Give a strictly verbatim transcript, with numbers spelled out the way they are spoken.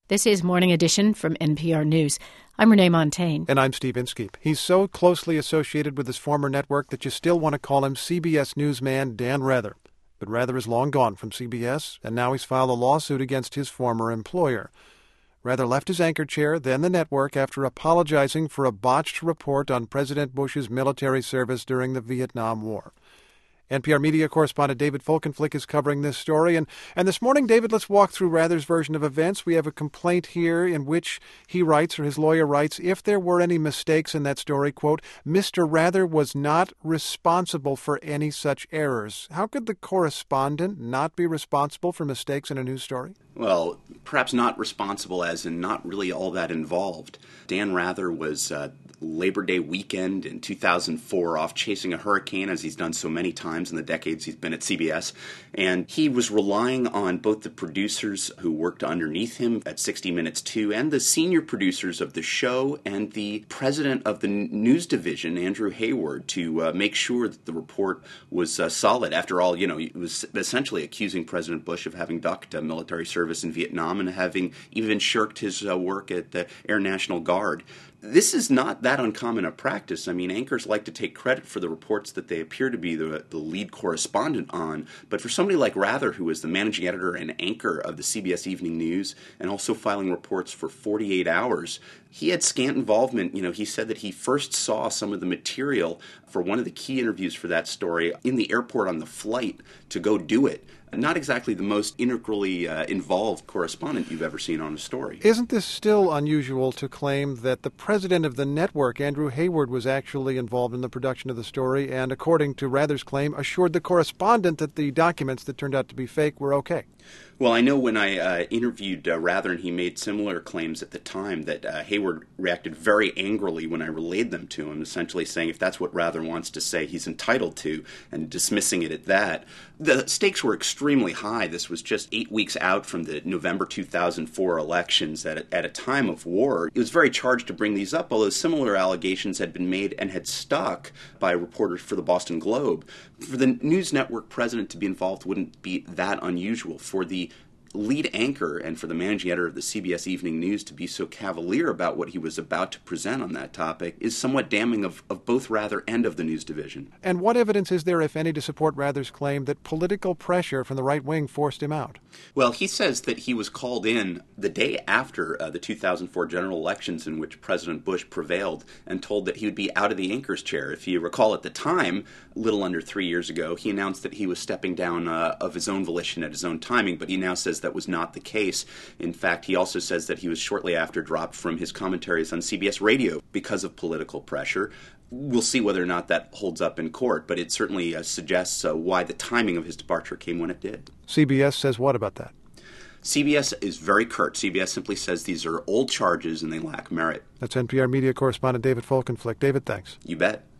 This is Morning Edition from N P R News. I'm Renee Montagne. And I'm Steve Inskeep. He's so closely associated with his former network that you still want to call him C B S newsman Dan Rather. But Rather is long gone from C B S, and now he's filed a lawsuit against his former employer. Rather left his anchor chair, then the network, after apologizing for a botched report on President Bush's military service during the Vietnam War. N P R media correspondent David Folkenflik is covering this story. And, and this morning, David, let's walk through Rather's version of events. We have a complaint here in which he writes, or his lawyer writes, if there were any mistakes in that story, quote, Mister Rather was not responsible for any such errors. How could the correspondent not be responsible for mistakes in a news story? Well, perhaps not responsible as in not really all that involved. Dan Rather was uh, Labor Day weekend in two thousand four off chasing a hurricane, as he's done so many times in the decades he's been at C B S. And he was relying on both the producers who worked underneath him at sixty minutes two and the senior producers of the show and the president of the news division, Andrew Hayward, to uh, make sure that the report was uh, solid. After all, you know, he was essentially accusing President Bush of having ducked uh, military service in Vietnam and having even shirked his uh, work at the Air National Guard. This is not that uncommon a practice. I mean, anchors like to take credit for the reports that they appear to be the, the lead correspondent on. But for somebody like Rather, who is the managing editor and anchor of the C B S Evening News and also filing reports for forty-eight hours, he had scant involvement. You know, he said that he first saw some of the material for one of the key interviews for that story in the airport on the flight to go do it. Not exactly the most integrally uh, involved correspondent you've ever seen on a story. Isn't this still unusual to claim that the president of the network, Andrew Hayward, was actually involved in the production of the story and, according to Rather's claim, assured the correspondent that the documents that turned out to be fake were okay? Well, I know when I uh, interviewed uh, Rather, and he made similar claims at the time, that uh, Hayward reacted very angrily when I relayed them to him, essentially saying if that's what Rather wants to say, he's entitled to, and dismissing it at that. The stakes were extremely high. This was just eight weeks out from the November two thousand four elections at a, at a time of war. It was very charged to bring these up, although similar allegations had been made and had stuck by reporters for the Boston Globe. For the news network president to be involved wouldn't be that unusual. For the lead anchor and for the managing editor of the C B S Evening News to be so cavalier about what he was about to present on that topic is somewhat damning of, of both Rather and of the news division. And what evidence is there, if any, to support Rather's claim that political pressure from the right wing forced him out? Well, he says that he was called in the day after uh, the two thousand four general elections in which President Bush prevailed and told that he would be out of the anchor's chair. If you recall, at the time, a little under three years ago, he announced that he was stepping down uh, of his own volition at his own timing, but he now says that was not the case. In fact, he also says that he was shortly after dropped from his commentaries on C B S Radio because of political pressure. We'll see whether or not that holds up in court, but it certainly uh, suggests uh, why the timing of his departure came when it did. C B S says what about that? C B S is very curt. C B S simply says these are old charges and they lack merit. That's N P R media correspondent David Folkenflik. David, thanks. You bet.